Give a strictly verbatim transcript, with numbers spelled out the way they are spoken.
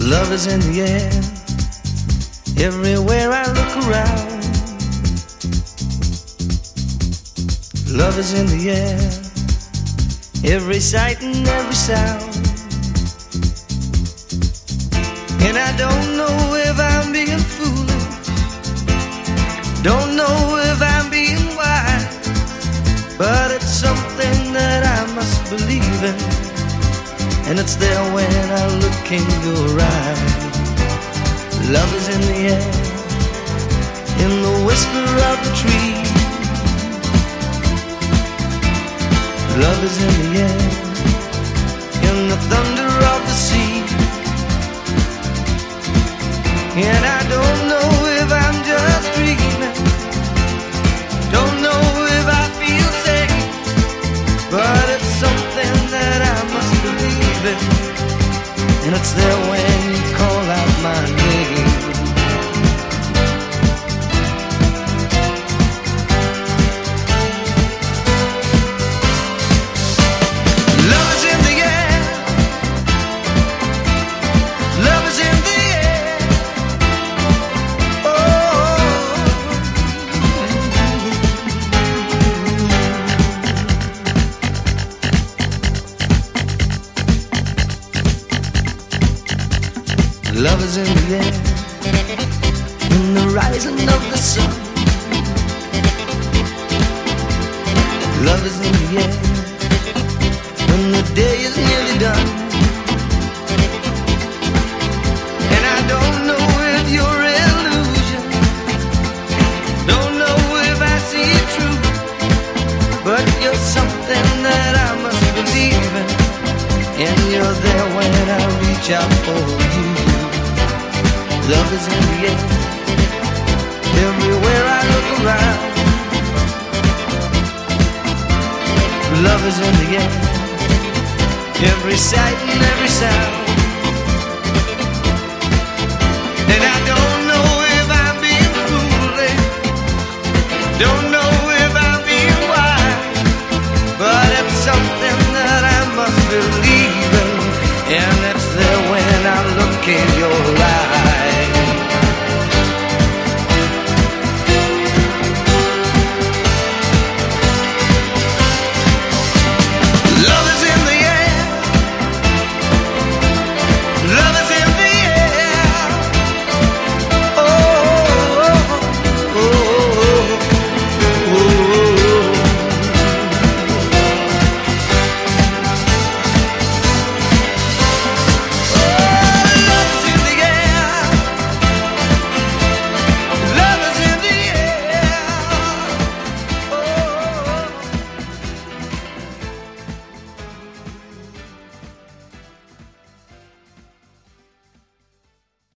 Love is in the air, everywhere I look around. Love is in the air, every sight and every sound. And I don't know if I'm being foolish, don't know if I'm being wise, but it's something that I must believe in, and it's there when I look in your eyes. Love is in the air, in the whisper of the tree. Love is in the air, in the thunder of the sea. And I don't know if I'm just dreaming, don't know if I feel safe, but it's something that I must believe in, and it's there when you call out my name. Love is in the air, love is in the air. Oh, love is in the air, in the rising of the sun. Love is in the air, when the day is nearly done. And I don't know if you're illusion, don't know if I see it true, but you're something that I must believe in, and you're there when I reach out for you. Love is in the air, everywhere I look around. Love is in the air, every sight and every sound. And I don't know if I'm being foolish, don't know if I'm being wise, but it's something that I must believe in, and it's there when I look in your